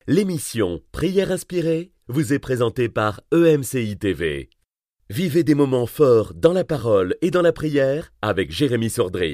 L'émission Prière inspirée vous est présentée par EMCI TV. Vivez des moments forts dans la parole et dans la prière avec Jérémy Sordrill.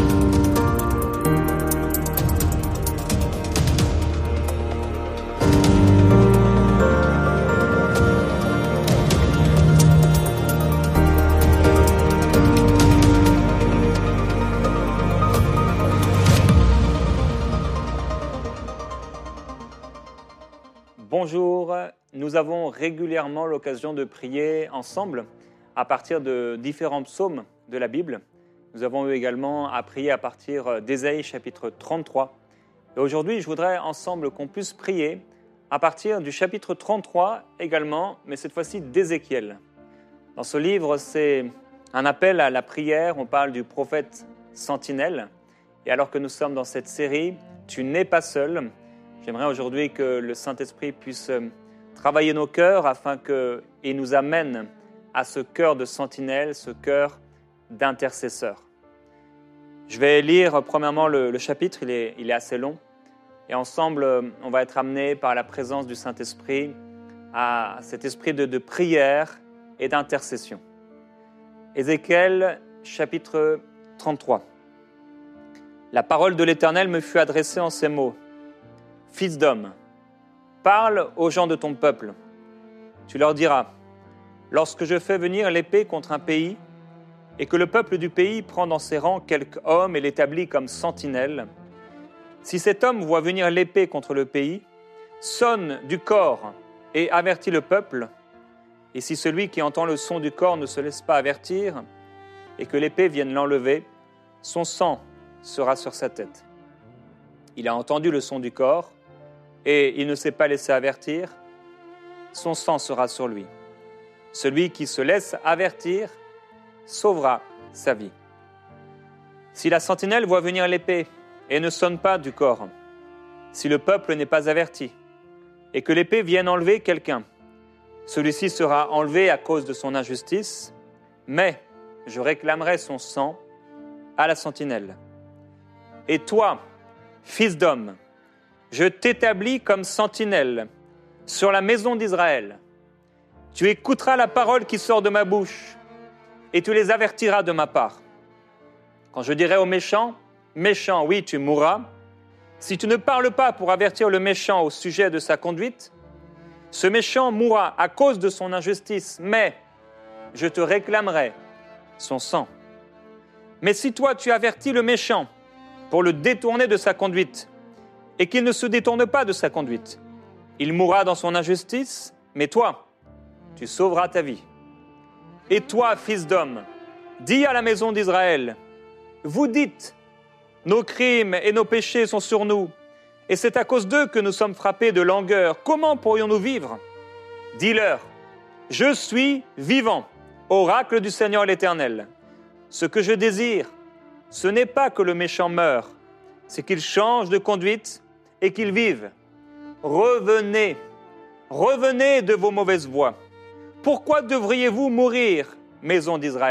Bonjour, nous avons régulièrement l'occasion de prier ensemble à partir de différents psaumes de la Bible. Nous avons eu également à prier à partir d'Ésaïe chapitre 33. Et aujourd'hui, je voudrais ensemble qu'on puisse prier à partir du chapitre 33 également, mais cette fois-ci d'Ézéchiel. Dans ce livre, c'est un appel à la prière, on parle du prophète sentinelle. Et alors que nous sommes dans cette série « Tu n'es pas seul », j'aimerais aujourd'hui que le Saint-Esprit puisse travailler nos cœurs afin qu'il nous amène à ce cœur de sentinelle, ce cœur d'intercesseur. Je vais lire premièrement le chapitre, il est assez long. Et ensemble, on va être amené par la présence du Saint-Esprit à cet esprit de prière et d'intercession. Ézéchiel, chapitre 33. La parole de l'Éternel me fut adressée en ces mots. Fils d'homme, parle aux gens de ton peuple. Tu leur diras, lorsque je fais venir l'épée contre un pays et que le peuple du pays prend dans ses rangs quelque homme et l'établit comme sentinelle, si cet homme voit venir l'épée contre le pays, sonne du cor et avertit le peuple, et si celui qui entend le son du cor ne se laisse pas avertir et que l'épée vienne l'enlever, son sang sera sur sa tête. Il a entendu le son du cor, et il ne s'est pas laissé avertir, son sang sera sur lui. Celui qui se laisse avertir sauvera sa vie. Si la sentinelle voit venir l'épée et ne sonne pas du cor, si le peuple n'est pas averti, et que l'épée vienne enlever quelqu'un, celui-ci sera enlevé à cause de son injustice, mais je réclamerai son sang à la sentinelle. Et toi, fils d'homme, je t'établis comme sentinelle sur la maison d'Israël. Tu écouteras la parole qui sort de ma bouche et tu les avertiras de ma part. Quand je dirai au méchant, méchant, oui, tu mourras, si tu ne parles pas pour avertir le méchant au sujet de sa conduite, ce méchant mourra à cause de son injustice, mais je te réclamerai son sang. Mais si toi tu avertis le méchant pour le détourner de sa conduite, et qu'il ne se détourne pas de sa conduite, il mourra dans son injustice, mais toi, tu sauveras ta vie. Et toi, fils d'homme, dis à la maison d'Israël, vous dites, nos crimes et nos péchés sont sur nous, et c'est à cause d'eux que nous sommes frappés de langueur. Comment pourrions-nous vivre ? Dis-leur, je suis vivant, oracle du Seigneur l'Éternel. Ce que je désire, ce n'est pas que le méchant meure, c'est qu'il change de conduite et qu'il vive. Revenez, revenez de vos mauvaises voies. Pourquoi devriez-vous mourir, maison d'Israël ?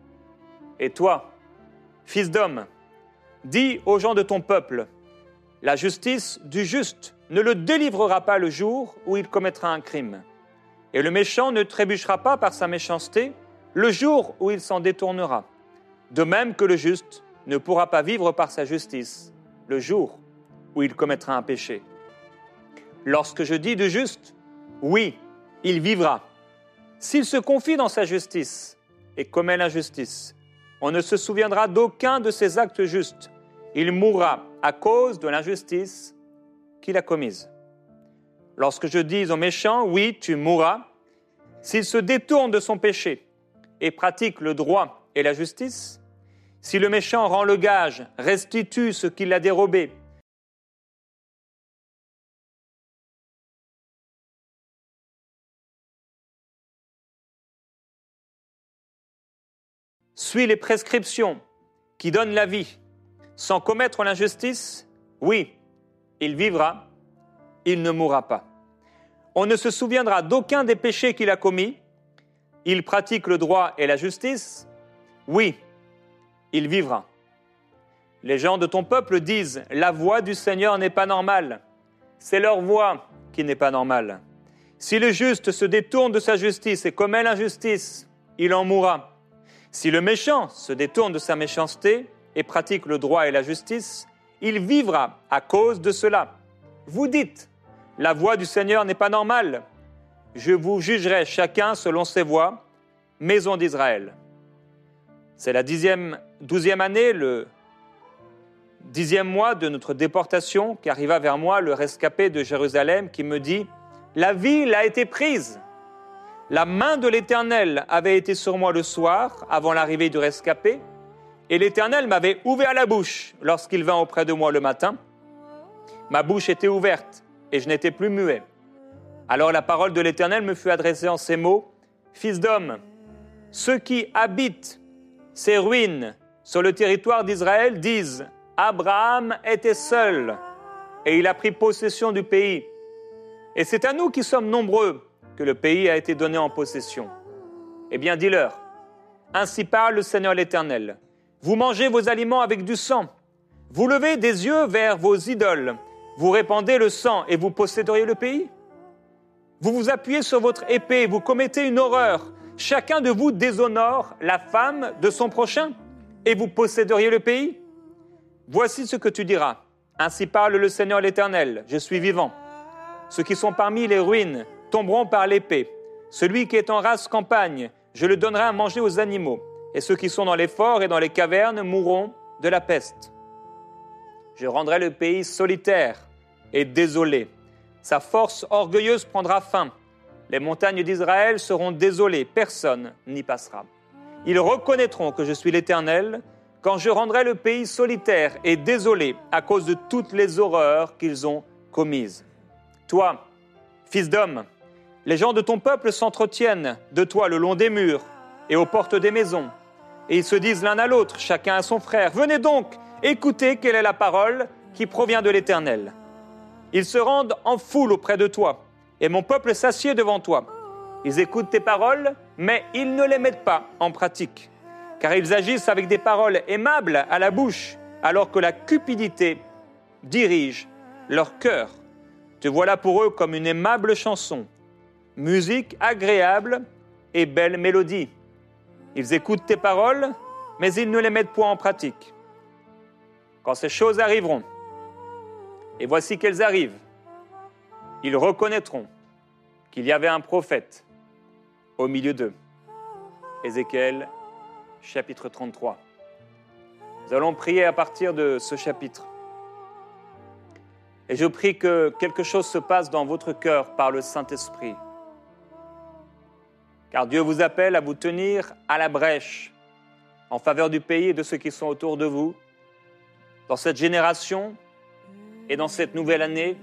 Et toi, fils d'homme, dis aux gens de ton peuple, la justice du juste ne le délivrera pas le jour où il commettra un crime. Et le méchant ne trébuchera pas par sa méchanceté le jour où il s'en détournera. De même que le juste ne pourra pas vivre par sa justice le jour où il commettra un péché. Lorsque je dis du juste, oui, il vivra. S'il se confie dans sa justice et commet l'injustice, on ne se souviendra d'aucun de ses actes justes. Il mourra à cause de l'injustice qu'il a commise. Lorsque je dis au méchant, oui, tu mourras, s'il se détourne de son péché et pratique le droit et la justice, si le méchant rend le gage, restitue ce qu'il a dérobé, suit les prescriptions qui donnent la vie sans commettre l'injustice, oui, il vivra, il ne mourra pas. On ne se souviendra d'aucun des péchés qu'il a commis, il pratique le droit et la justice, oui, il vivra. Les gens de ton peuple disent « La voix du Seigneur n'est pas normale. C'est leur voie qui n'est pas normale. Si le juste se détourne de sa justice et commet l'injustice, il en mourra. Si le méchant se détourne de sa méchanceté et pratique le droit et la justice, il vivra à cause de cela. Vous dites, la voie du Seigneur n'est pas normale. Je vous jugerai chacun selon ses voies, maison d'Israël. C'est la 12e année, le 10e mois de notre déportation, qu'arriva vers moi le rescapé de Jérusalem qui me dit « La ville a été prise. La main de l'Éternel avait été sur moi le soir, avant l'arrivée du rescapé, et l'Éternel m'avait ouvert la bouche lorsqu'il vint auprès de moi le matin. Ma bouche était ouverte, et je n'étais plus muet. Alors la parole de l'Éternel me fut adressée en ces mots, « Fils d'homme, ceux qui habitent ces ruines sur le territoire d'Israël disent « Abraham était seul, et il a pris possession du pays. Et c'est à nous qui sommes nombreux que le pays a été donné en possession. Eh bien, dis-leur, ainsi parle le Seigneur l'Éternel. Vous mangez vos aliments avec du sang. Vous levez des yeux vers vos idoles. Vous répandez le sang et vous posséderiez le pays. Vous vous appuyez sur votre épée, vous commettez une horreur. Chacun de vous déshonore la femme de son prochain et vous posséderiez le pays. Voici ce que tu diras. Ainsi parle le Seigneur l'Éternel. Je suis vivant. Ceux qui sont parmi les ruines tomberont par l'épée. Celui qui est en rase campagne, je le donnerai à manger aux animaux. Et ceux qui sont dans les forts et dans les cavernes mourront de la peste. Je rendrai le pays solitaire et désolé. Sa force orgueilleuse prendra fin. Les montagnes d'Israël seront désolées, personne n'y passera. Ils reconnaîtront que je suis l'Éternel quand je rendrai le pays solitaire et désolé à cause de toutes les horreurs qu'ils ont commises. Toi, fils d'homme, les gens de ton peuple s'entretiennent de toi le long des murs et aux portes des maisons. Et ils se disent l'un à l'autre, chacun à son frère, « Venez donc, écoutez quelle est la parole qui provient de l'Éternel. » Ils se rendent en foule auprès de toi, et mon peuple s'assied devant toi. Ils écoutent tes paroles, mais ils ne les mettent pas en pratique, car ils agissent avec des paroles aimables à la bouche, alors que la cupidité dirige leur cœur. Te voilà pour eux comme une aimable chanson, musique agréable et belle mélodie. Ils écoutent tes paroles, mais ils ne les mettent point en pratique. Quand ces choses arriveront, et voici qu'elles arrivent, ils reconnaîtront qu'il y avait un prophète au milieu d'eux. Ézéchiel, chapitre 33. Nous allons prier à partir de ce chapitre. Et je prie que quelque chose se passe dans votre cœur par le Saint-Esprit. Car Dieu vous appelle à vous tenir à la brèche en faveur du pays et de ceux qui sont autour de vous, dans cette génération et dans cette nouvelle année.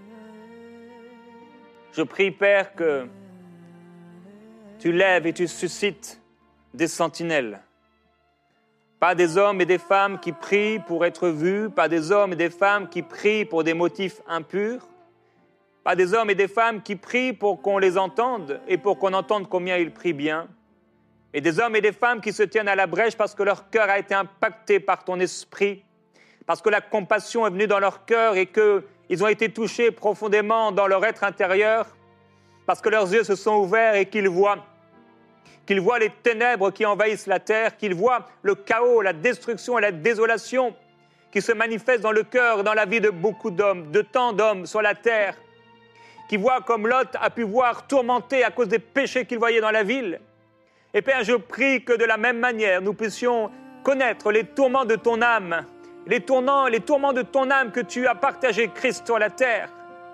Je prie, Père, que tu lèves et tu suscites des sentinelles. Pas des hommes et des femmes qui prient pour être vus, pas des hommes et des femmes qui prient pour des motifs impurs, pas des hommes et des femmes qui prient pour qu'on les entende et pour qu'on entende combien ils prient bien, et des hommes et des femmes qui se tiennent à la brèche parce que leur cœur a été impacté par ton esprit, parce que la compassion est venue dans leur cœur et qu'ils ont été touchés profondément dans leur être intérieur, parce que leurs yeux se sont ouverts et qu'ils voient les ténèbres qui envahissent la terre, qu'ils voient le chaos, la destruction et la désolation qui se manifestent dans le cœur et dans la vie de beaucoup d'hommes, de tant d'hommes sur la terre, qui voient comme Lot a pu voir tourmenté à cause des péchés qu'il voyait dans la ville. Et Père, je prie que de la même manière, nous puissions connaître les tourments de ton âme, les tourments de ton âme que tu as partagé, Christ, sur la terre.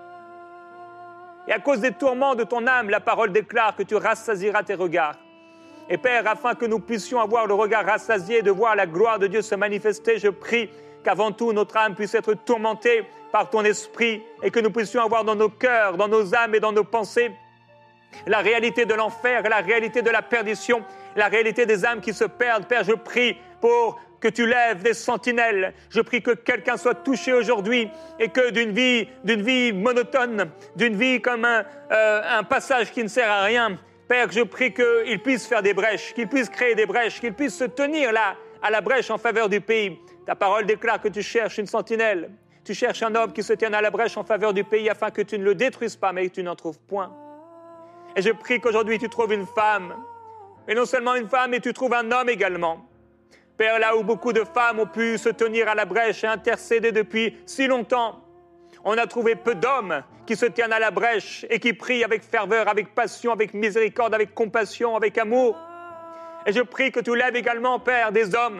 Et à cause des tourments de ton âme, la parole déclare que tu rassasieras tes regards. Et Père, afin que nous puissions avoir le regard rassasié de voir la gloire de Dieu se manifester, je prie qu'avant tout, notre âme puisse être tourmentée par ton esprit et que nous puissions avoir dans nos cœurs, dans nos âmes et dans nos pensées la réalité de l'enfer, la réalité de la perdition, la réalité des âmes qui se perdent. Père, je prie pour que tu lèves des sentinelles. Je prie que quelqu'un soit touché aujourd'hui et que d'une vie monotone, d'une vie comme un passage qui ne sert à rien, Père, je prie qu'il puisse faire des brèches, qu'il puisse créer des brèches, qu'il puisse se tenir là, à la brèche en faveur du pays. Ta parole déclare que tu cherches une sentinelle. Tu cherches un homme qui se tienne à la brèche en faveur du pays afin que tu ne le détruises pas, mais que tu n'en trouves point. Et je prie qu'aujourd'hui tu trouves une femme. Et non seulement une femme, mais tu trouves un homme également. Père, là où beaucoup de femmes ont pu se tenir à la brèche et intercéder depuis si longtemps, on a trouvé peu d'hommes qui se tiennent à la brèche et qui prient avec ferveur, avec passion, avec miséricorde, avec compassion, avec amour. Et je prie que tu lèves également, Père, des hommes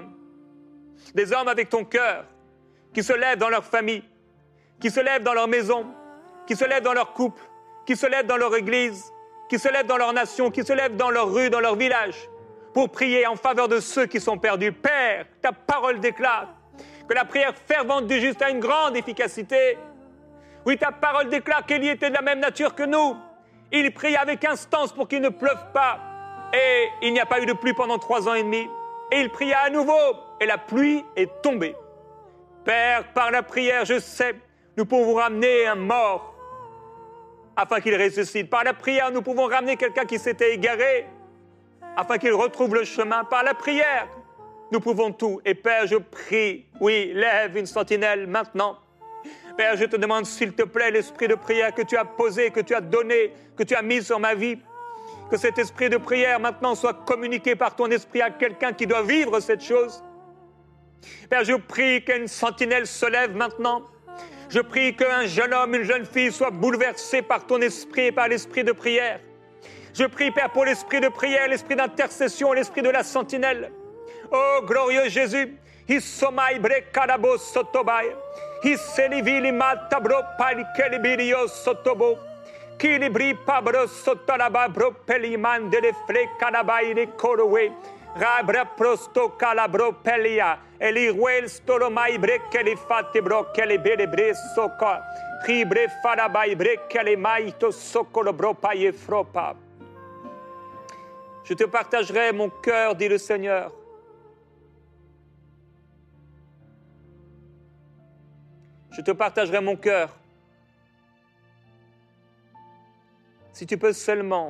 avec ton cœur, qui se lèvent dans leur famille, qui se lèvent dans leur maison, qui se lèvent dans leur couple, qui se lèvent dans leur église, qui se lèvent dans leur nation, qui se lèvent dans leur rue, dans leur village, pour prier en faveur de ceux qui sont perdus. Père, ta parole déclare que la prière fervente du juste a une grande efficacité. Oui, ta parole déclare qu'Élie était de la même nature que nous. Il priait avec instance pour qu'il ne pleuve pas. Et il n'y a pas eu de pluie pendant 3 ans et demi. Et il pria à nouveau, et la pluie est tombée. Père, par la prière, je sais, nous pouvons ramener un mort afin qu'il ressuscite. Par la prière, nous pouvons ramener quelqu'un qui s'était égaré afin qu'il retrouve le chemin. Par la prière, nous pouvons tout. Et Père, je prie, oui, lève une sentinelle maintenant. Père, je te demande, s'il te plaît, l'esprit de prière que tu as posé, que tu as donné, que tu as mis sur ma vie, que cet esprit de prière maintenant soit communiqué par ton esprit à quelqu'un qui doit vivre cette chose. Père, je prie qu'une sentinelle se lève maintenant. Je prie qu'un jeune homme, une jeune fille soit bouleversé par ton esprit et par l'esprit de prière. Je prie, Père, pour l'esprit de prière, l'esprit d'intercession, l'esprit de la sentinelle. Oh, glorieux Jésus, Hissomai brekarabo sotobai, Hisselivili matabro palikelibirio sotobo, Kilibri pabro sotalaba bro peliman de flecanabai de korowe, Rabra prosto calabro pelia, Eliruel stolomai brekelifate bro kelibelebre soka, Ribre farabai brekelemaito sokolobro paye fropa. Je te partagerai mon cœur, dit le Seigneur. Je te partagerai mon cœur. Si tu peux seulement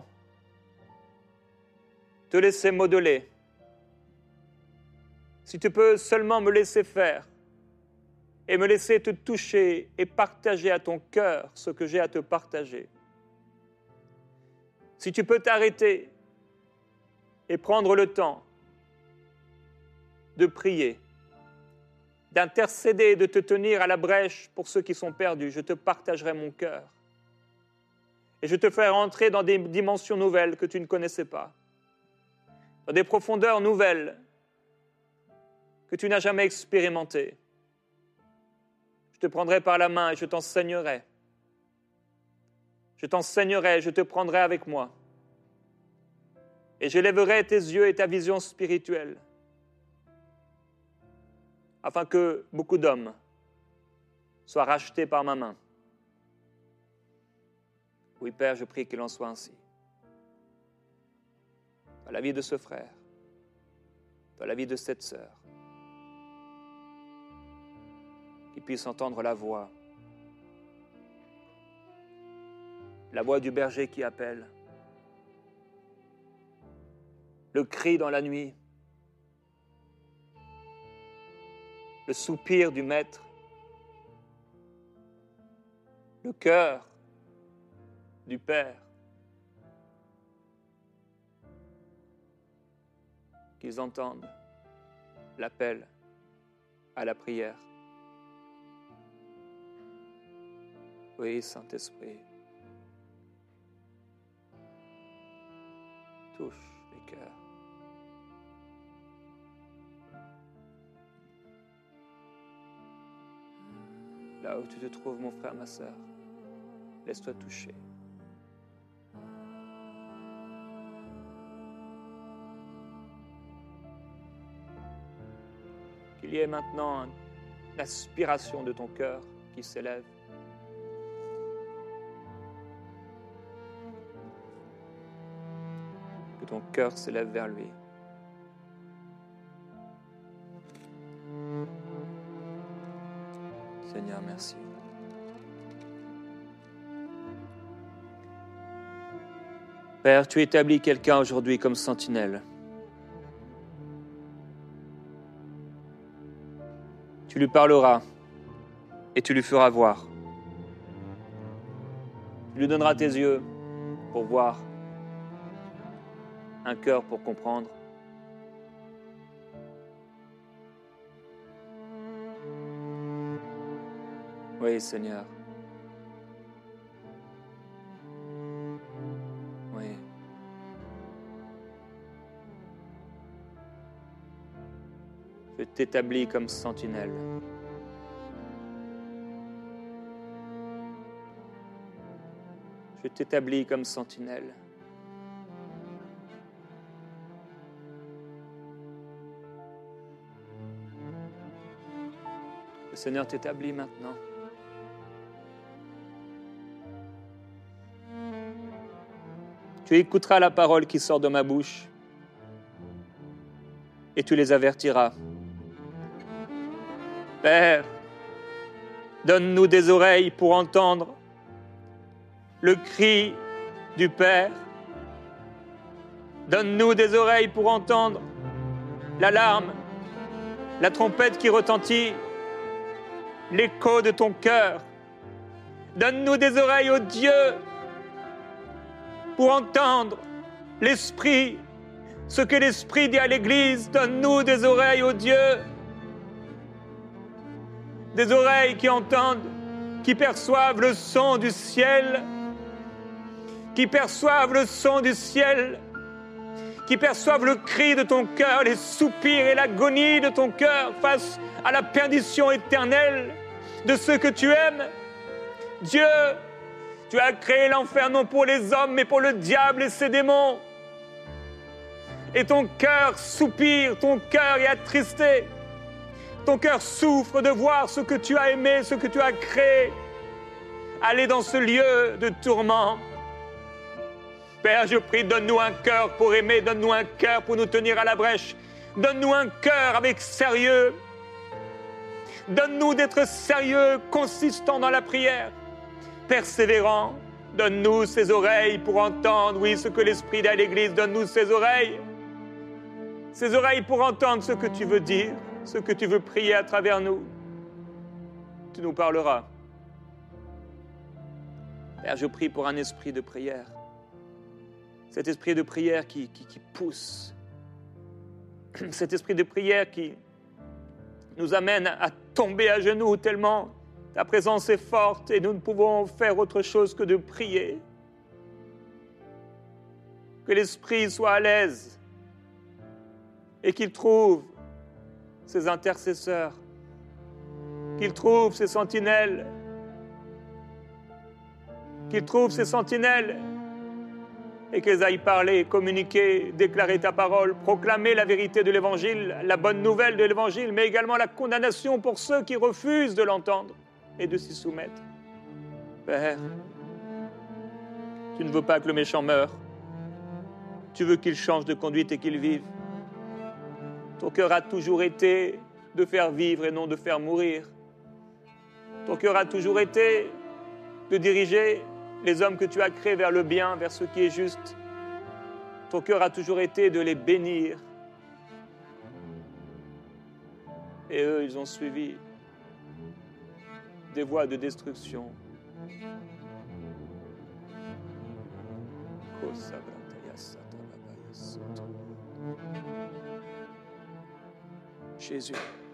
te laisser modeler, si tu peux seulement me laisser faire et me laisser te toucher et partager à ton cœur ce que j'ai à te partager. Si tu peux t'arrêter et prendre le temps de prier, d'intercéder, de te tenir à la brèche pour ceux qui sont perdus, je te partagerai mon cœur. Et je te ferai entrer dans des dimensions nouvelles que tu ne connaissais pas, dans des profondeurs nouvelles que tu n'as jamais expérimentées. Je te prendrai par la main et je t'enseignerai. Je t'enseignerai, je te prendrai avec moi. Et j'élèverai tes yeux et ta vision spirituelle, afin que beaucoup d'hommes soient rachetés par ma main. Oui, Père, je prie qu'il en soit ainsi. Dans la vie de ce frère, dans la vie de cette sœur, qu'ils puissent entendre la voix du berger qui appelle, le cri dans la nuit, le soupir du Maître, le cœur du Père, qu'ils entendent l'appel à la prière. Oui, Saint-Esprit, touche les cœurs. Là où tu te trouves, mon frère, ma sœur, laisse-toi toucher. Qu'il y ait maintenant une aspiration de ton cœur qui s'élève. Que ton cœur s'élève vers lui. Seigneur, merci. Père, tu établis quelqu'un aujourd'hui comme sentinelle. Tu lui parleras et tu lui feras voir. Tu lui donneras tes yeux pour voir, un cœur pour comprendre. Oui, Seigneur. Oui. Je t'établis comme sentinelle. Je t'établis comme sentinelle. Le Seigneur t'établit maintenant. Tu écouteras la parole qui sort de ma bouche et tu les avertiras. Père, donne-nous des oreilles pour entendre le cri du Père. Donne-nous des oreilles pour entendre l'alarme, la trompette qui retentit, l'écho de ton cœur. Donne-nous des oreilles, ô Dieu, pour entendre l'Esprit, ce que l'Esprit dit à l'Église. Donne-nous des oreilles, ô Dieu, des oreilles qui entendent, qui perçoivent le son du ciel, qui perçoivent le son du ciel, qui perçoivent le cri de ton cœur, les soupirs et l'agonie de ton cœur face à la perdition éternelle de ceux que tu aimes. Dieu, tu as créé l'enfer non pour les hommes, mais pour le diable et ses démons. Et ton cœur soupire, ton cœur est attristé. Ton cœur souffre de voir ce que tu as aimé, ce que tu as créé. Aller dans ce lieu de tourment. Père, je prie, donne-nous un cœur pour aimer, donne-nous un cœur pour nous tenir à la brèche. Donne-nous un cœur avec sérieux. Donne-nous d'être sérieux, consistant dans la prière. Persévérant, donne-nous ces oreilles pour entendre, oui, ce que l'Esprit dit à l'Église, donne-nous ces oreilles pour entendre ce que tu veux dire, ce que tu veux prier à travers nous. Tu nous parleras. Père, je prie pour un esprit de prière, cet esprit de prière qui pousse, cet esprit de prière qui nous amène à tomber à genoux tellement ta présence est forte et nous ne pouvons faire autre chose que de prier. Que l'Esprit soit à l'aise et qu'il trouve ses intercesseurs, qu'il trouve ses sentinelles, et qu'ils aillent parler, communiquer, déclarer ta parole, proclamer la vérité de l'Évangile, la bonne nouvelle de l'Évangile, mais également la condamnation pour ceux qui refusent de l'entendre et de s'y soumettre. Père, tu ne veux pas que le méchant meure. Tu veux qu'il change de conduite et qu'il vive. Ton cœur a toujours été de faire vivre et non de faire mourir. Ton cœur a toujours été de diriger les hommes que tu as créés vers le bien, vers ce qui est juste. Ton cœur a toujours été de les bénir. Et eux, ils ont suivi des voies de destruction. Jésus,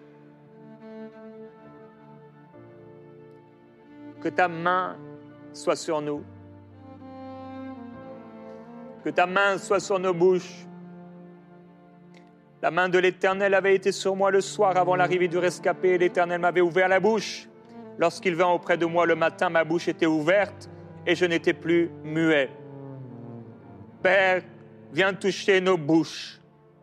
que ta main soit sur nous, que ta main soit sur nos bouches. La main de l'Éternel avait été sur moi le soir avant l'arrivée du rescapé. L'Éternel m'avait ouvert la bouche. Lorsqu'il vint auprès de moi le matin, ma bouche était ouverte et je n'étais plus muet. Père, viens toucher nos bouches.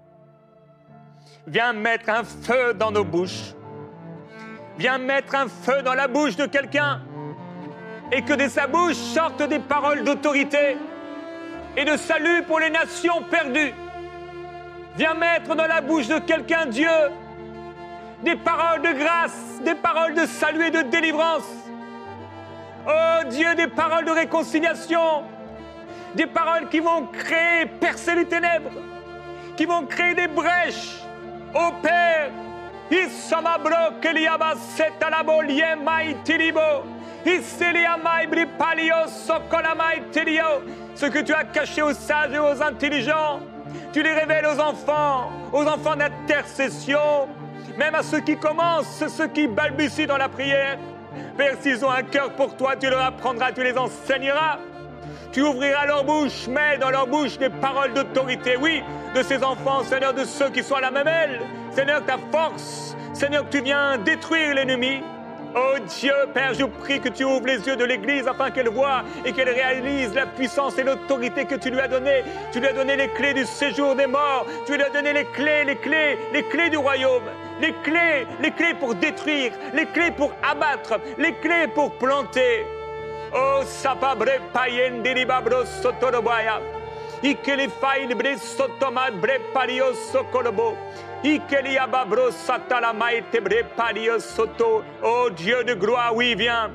Viens mettre un feu dans nos bouches. Viens mettre un feu dans la bouche de quelqu'un et que de sa bouche sortent des paroles d'autorité et de salut pour les nations perdues. Viens mettre dans la bouche de quelqu'un, Dieu, des paroles de grâce, des paroles de salut et de délivrance. Oh Dieu, des paroles de réconciliation, des paroles qui vont créer, percer les ténèbres, qui vont créer des brèches. Oh Père, Isamabro keliaba setalabo liemai tilibo. Iseliamai bripalio sokolamai tilio. Ce que tu as caché aux sages et aux intelligents, tu les révèles aux enfants d'intercession, même à ceux qui commencent, ceux qui balbutient dans la prière. Père, s'ils ont un cœur pour toi, tu leur apprendras, tu les enseigneras. Tu ouvriras leur bouche, mets dans leur bouche des paroles d'autorité, oui, de ces enfants, Seigneur, de ceux qui sont à la mamelle. Seigneur, ta force, Seigneur, que tu viens détruire l'ennemi. Oh Dieu, Père, je prie que tu ouvres les yeux de l'Église afin qu'elle voie et qu'elle réalise la puissance et l'autorité que tu lui as données. Tu lui as donné les clés du séjour des morts. Tu lui as donné les clés du royaume. Les clés pour détruire, les clés pour abattre, les clés pour planter. Oh, sapabre payen deribabro sotorobaya. Ikeli fail bre sotoma bre pario sokolobo. Ikeliababro satalamai tebre pario soto. Oh Dieu de gloire, oui, viens.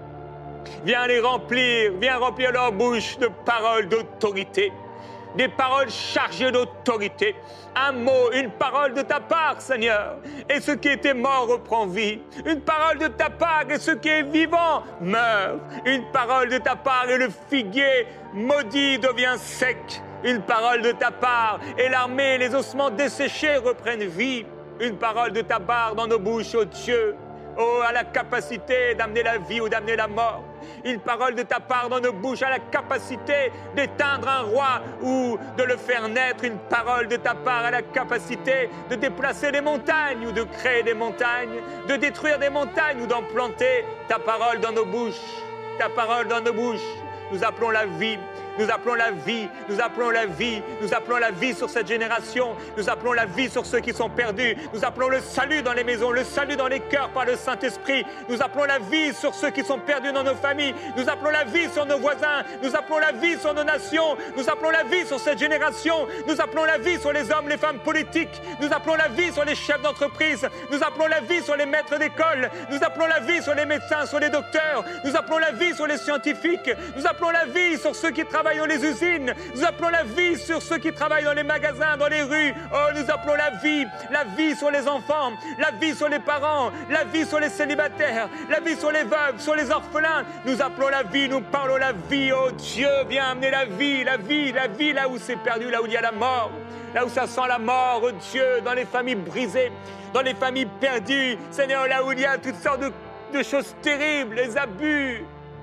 Viens les remplir, viens remplir leur bouche de paroles d'autorité. Des paroles chargées d'autorité. Un mot, une parole de ta part, Seigneur. Et ce qui était mort reprend vie. Une parole de ta part, et ce qui est vivant meurt. Une parole de ta part, et le figuier maudit devient sec. Une parole de ta part, et l'armée, les ossements desséchés reprennent vie. Une parole de ta part dans nos bouches, ô Dieu. Oh, à la capacité d'amener la vie ou d'amener la mort. Une parole de ta part dans nos bouches, à la capacité d'éteindre un roi ou de le faire naître. Une parole de ta part à la capacité de déplacer des montagnes ou de créer des montagnes, de détruire des montagnes ou d'en planter. Ta parole dans nos bouches, ta parole dans nos bouches. Nous appelons la vie. Nous appelons la vie, nous appelons la vie, nous appelons la vie sur cette génération, nous appelons la vie sur ceux qui sont perdus, nous appelons le salut dans les maisons, le salut dans les cœurs par le Saint-Esprit, nous appelons la vie sur ceux qui sont perdus dans nos familles, nous appelons la vie sur nos voisins, nous appelons la vie sur nos nations, nous appelons la vie sur cette génération, nous appelons la vie sur les hommes, les femmes politiques, nous appelons la vie sur les chefs d'entreprise, nous appelons la vie sur les maîtres d'école, nous appelons la vie sur les médecins, sur les docteurs, nous appelons la vie sur les scientifiques, nous appelons la vie sur ceux qui travaillent dans les usines, nous appelons la vie sur ceux qui travaillent dans les magasins, dans les rues. Oh, nous appelons la vie sur les enfants, la vie sur les parents, la vie sur les célibataires, la vie sur les veuves, sur les orphelins. Nous appelons la vie, nous parlons la vie. Oh Dieu, viens amener la vie là où c'est perdu, là où il y a la mort, là où ça sent la mort, oh Dieu, dans les familles brisées, dans les familles perdues, Seigneur, là où il y a toutes sortes de choses terribles, les abus,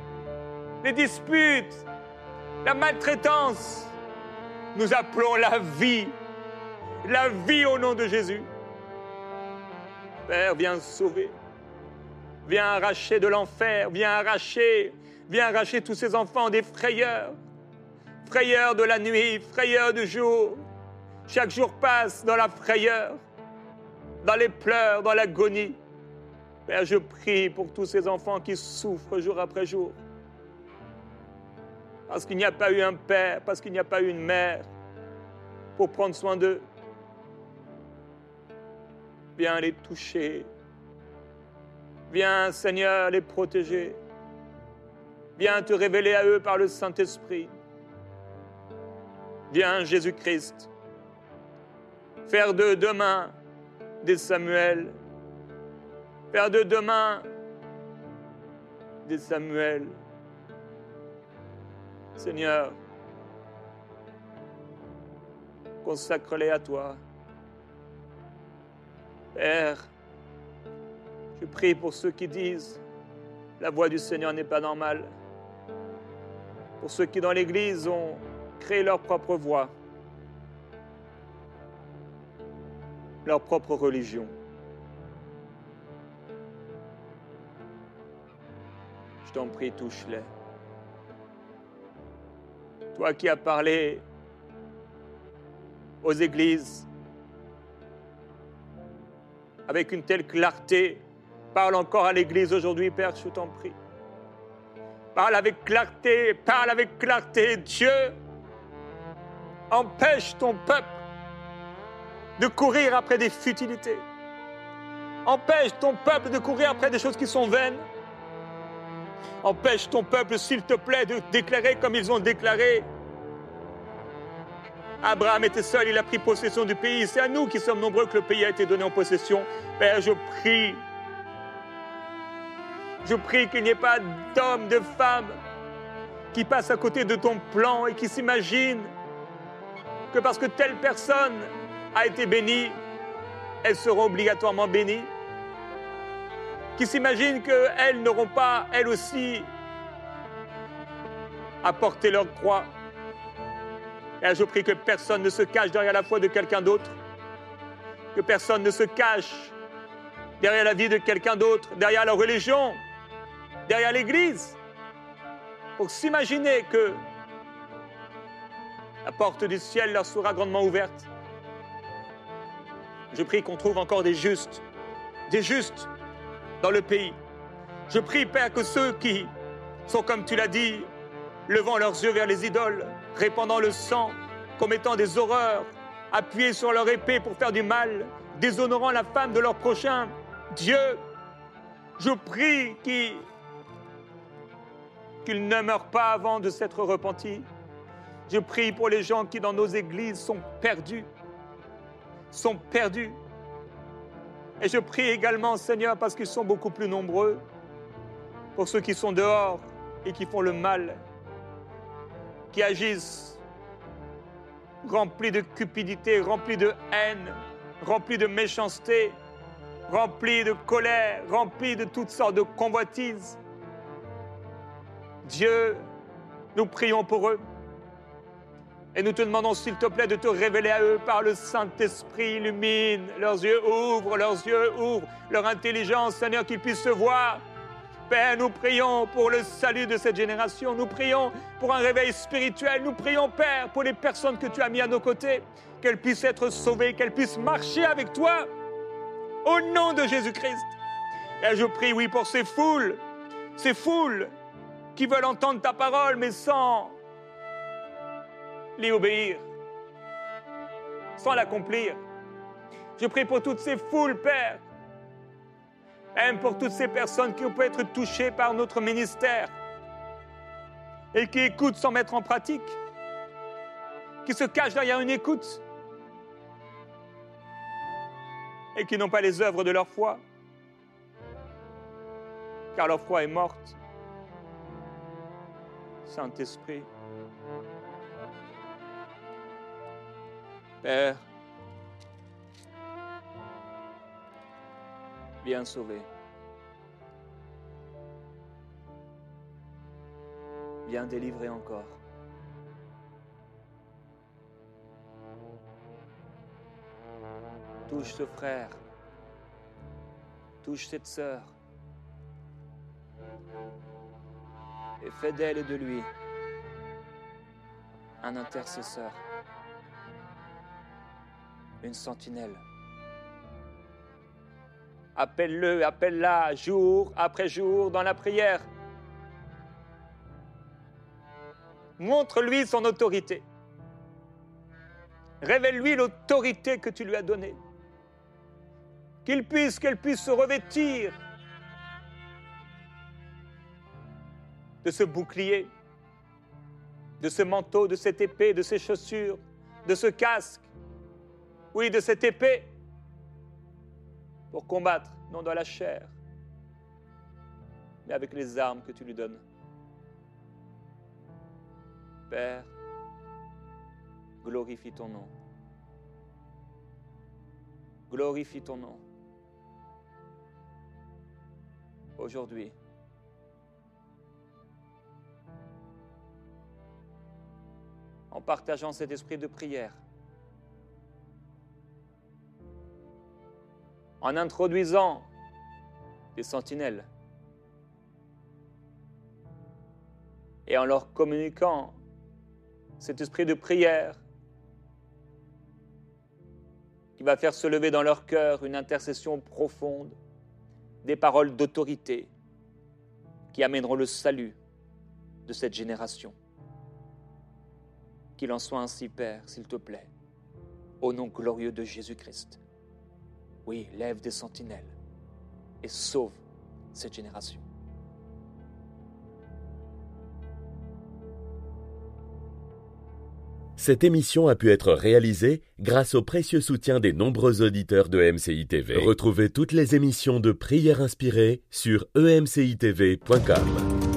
les disputes, la maltraitance. Nous appelons la vie au nom de Jésus. Père, viens sauver, viens arracher de l'enfer, viens arracher tous ces enfants des frayeurs de la nuit, frayeurs du jour. Chaque jour passe dans la frayeur, dans les pleurs, dans l'agonie. Père, je prie pour tous ces enfants qui souffrent jour après jour. Parce qu'il n'y a pas eu un père, parce qu'il n'y a pas eu une mère pour prendre soin d'eux. Viens les toucher. Viens, Seigneur, les protéger. Viens te révéler à eux par le Saint-Esprit. Viens, Jésus-Christ, faire d'eux demain des Samuel. Faire d'eux demain des Samuel. Seigneur, consacre-les à toi. Père, je prie pour ceux qui disent la voix du Seigneur n'est pas normale. Pour ceux qui dans l'Église ont créé leur propre voix, leur propre religion. Je t'en prie, touche-les. Toi qui as parlé aux églises avec une telle clarté, parle encore à l'église aujourd'hui, Père, je t'en prie. Parle avec clarté, Dieu. Empêche ton peuple de courir après des futilités. Empêche ton peuple de courir après des choses qui sont vaines. Empêche ton peuple, s'il te plaît, de déclarer comme ils ont déclaré. Abraham était seul, il a pris possession du pays. C'est à nous qui sommes nombreux que le pays a été donné en possession. Père, je prie qu'il n'y ait pas d'hommes, de femmes qui passent à côté de ton plan et qui s'imaginent que parce que telle personne a été bénie, elles seront obligatoirement bénies. Qui s'imaginent qu'elles n'auront pas, elles aussi, à porter leur croix. Et je prie que personne ne se cache derrière la foi de quelqu'un d'autre, que personne ne se cache derrière la vie de quelqu'un d'autre, derrière la religion, derrière l'Église, pour s'imaginer que la porte du ciel leur sera grandement ouverte. Je prie qu'on trouve encore des justes dans le pays. Je prie, Père, que ceux qui sont, comme tu l'as dit, levant leurs yeux vers les idoles, répandant le sang, commettant des horreurs, appuyés sur leur épée pour faire du mal, déshonorant la femme de leur prochain. Dieu, je prie qu'ils ne meurent pas avant de s'être repentis. Je prie pour les gens qui, dans nos églises, sont perdus. Et je prie également, Seigneur, parce qu'ils sont beaucoup plus nombreux, pour ceux qui sont dehors et qui font le mal, qui agissent remplis de cupidité, remplis de haine, remplis de méchanceté, remplis de colère, remplis de toutes sortes de convoitises. Dieu, nous prions pour eux. Et nous te demandons, s'il te plaît, de te révéler à eux par le Saint-Esprit. Illumine leurs yeux, ouvre leur intelligence, Seigneur, qu'ils puissent se voir. Père, nous prions pour le salut de cette génération. Nous prions pour un réveil spirituel. Nous prions, Père, pour les personnes que tu as mis à nos côtés, qu'elles puissent être sauvées, qu'elles puissent marcher avec toi, au nom de Jésus-Christ. Et je prie, oui, pour ces foules qui veulent entendre ta parole, mais sans l'y obéir, sans l'accomplir. Je prie pour toutes ces foules, Père, même pour toutes ces personnes qui peuvent être touchées par notre ministère et qui écoutent sans mettre en pratique, qui se cachent derrière une écoute et qui n'ont pas les œuvres de leur foi, car leur foi est morte. Saint-Esprit, Père, viens sauver. Viens délivrer encore. Touche ce frère. Touche cette sœur. Et fais d'elle et de lui un intercesseur. Une sentinelle. Appelle-le, appelle-la jour après jour dans la prière. Montre-lui son autorité. Révèle-lui l'autorité que tu lui as donnée. Qu'elle puisse se revêtir de ce bouclier, de ce manteau, de cette épée, de ces chaussures, de ce casque, oui, de cette épée, pour combattre, non dans la chair, mais avec les armes que tu lui donnes. Père, glorifie ton nom. Glorifie ton nom. Aujourd'hui, en partageant cet esprit de prière, en introduisant des sentinelles et en leur communiquant cet esprit de prière qui va faire se lever dans leur cœur une intercession profonde, des paroles d'autorité qui amèneront le salut de cette génération. Qu'il en soit ainsi, Père, s'il te plaît, au nom glorieux de Jésus-Christ. Oui, lève des sentinelles et sauve cette génération. Cette émission a pu être réalisée grâce au précieux soutien des nombreux auditeurs de MCI TV. Retrouvez toutes les émissions de Prières inspirées sur emcitv.com.